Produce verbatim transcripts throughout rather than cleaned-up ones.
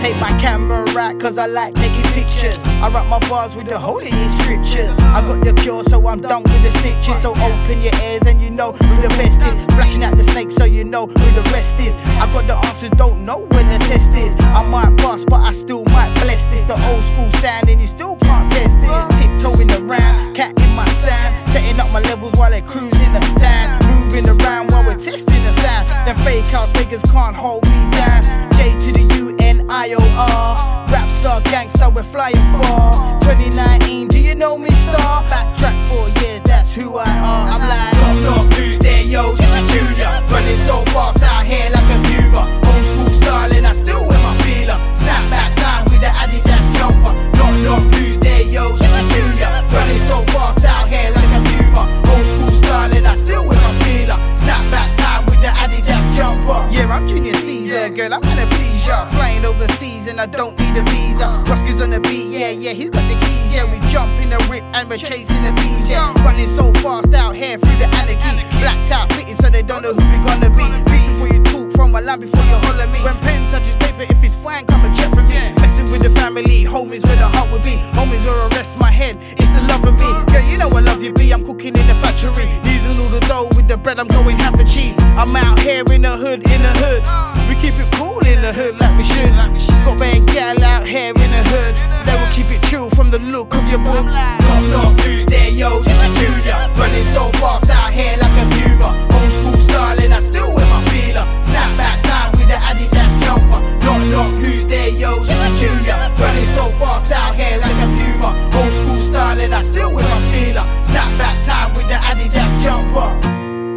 take my camera out cause I like taking pictures. I write my bars with the holiest scriptures. I got the cure so I'm done with the snitches. So open your ears and you know who the best is. Flashing at the snake so you know who the rest is. I got the answers, don't know when the test is. I might bust but I still might bless this. The old school sound and you still can't test it. Tiptoeing around, cat in my sound. Setting up my levels while they're cruising the town. Moving around while we're testing the sound. Them fake house niggas can't hold me down. J to the U N I O R. Rap star gangster, we're flying far. twenty nineteen, do you know me star? Backtrack four years, that's who I are. I'm like, knock knock, who's there, yo? Just a junior. Running so fast out here like a puma. Old school styling, I still wear my feeler. Snap back time with the Adidas jumper. Knock knock, who's there, yo? Just a junior. Running so fast out here like a puma. Old school styling, I still wear my feeler. Snap back time with the Adidas jumper. Yeah, I'm Junior Caesar, girl, I'm gonna please ya. Flying overseas and I don't need a visa. Ruski's on the beat, yeah, yeah, he's got the keys, yeah. We jump in the whip and we're chasing the bees, yeah. Running so fast out here through the anarchy. Blacked out fitting so they don't know who we gonna be. Beat before you talk, from my line before you holler me. When pen touches paper, if it's fine, come and check for me. Messing with the family, homies where the heart would be. Homies or arrest my head, it's the love of me. Girl, you know I love you, B, I'm cooking in the factory. Needing all the dough with the bread, I'm going half a cheese. I'm out here in the hood, in the hood. We keep it cool in the hood like we should. Got bad gal out here in the hood. They will keep it true from the look of your books. Knock knock, who's there, yo? Just a junior. Running so fast out here like a puma. Old school styling, I still wear my feeler. Snap back time with the Adidas jumper. Knock knock, who's there, yo? Just a junior. Running so fast out here like a puma. Old school styling, I still wear my feeler. Snap back time with the Adidas jumper.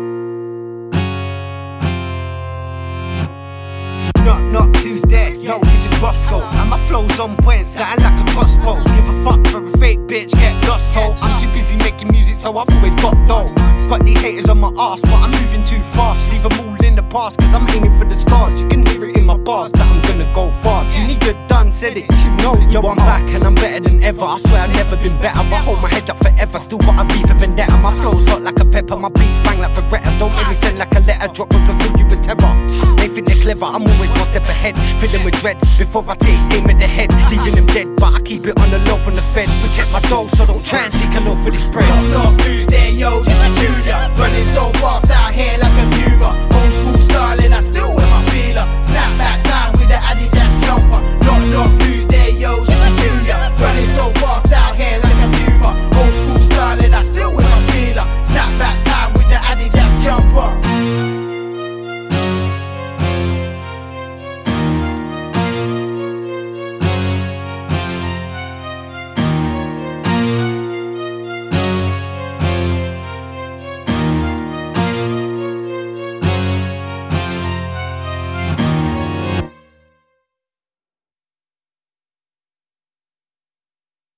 Knock knock, who's there? Yo, this is Roscoe. And my flow's on point, sounding like a crossbow. Give a fuck for a fake bitch, get lost ho. I'm too busy making music, so I've always got dough. Got these haters on my arse, but I'm moving too fast. Leave them all in the past, cause I'm aiming for the stars. You can hear it in my bars that I'm gonna go far. Junior done said it, you should know. Yo, I'm back and I'm better than ever. I swear I've never been better. I hold my head up forever, still got a V for vendetta. My flow's hot like a pepper, my beats bang like Beretta. Don't make me send like a letter, drop them to fill you with terror. They think they're clever, I'm always one step ahead. Fill them with dread before I take aim at the head. Leaving them dead, but I keep it on the low from the feds. Protect my dough, so don't try and take a load for this bread. Knock knock, who's there, yo? Just a junior. Running so fast out here like a puma. Old school styling, I